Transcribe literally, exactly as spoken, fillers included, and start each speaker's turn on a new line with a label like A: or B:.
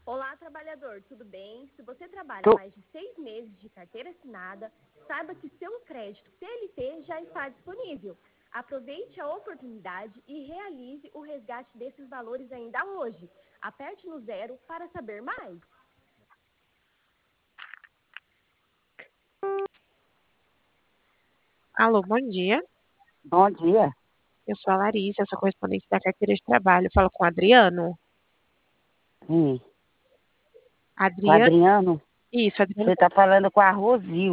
A: Olá, trabalhador, tudo bem? Se você trabalha
B: Tu-
A: mais de seis meses de carteira assinada, saiba que seu crédito C L T já está disponível. Aproveite a oportunidade e realize o resgate desses valores ainda hoje. Aperte no zero para saber mais.
C: Alô, bom dia.
B: Bom dia.
C: Eu sou a Larissa, eu sou correspondente da carteira de trabalho. Falo com o Adriano.
B: Sim. O
C: Adriano,
B: Adriano,
C: isso, Adriano.
B: você está falando com a Rosil.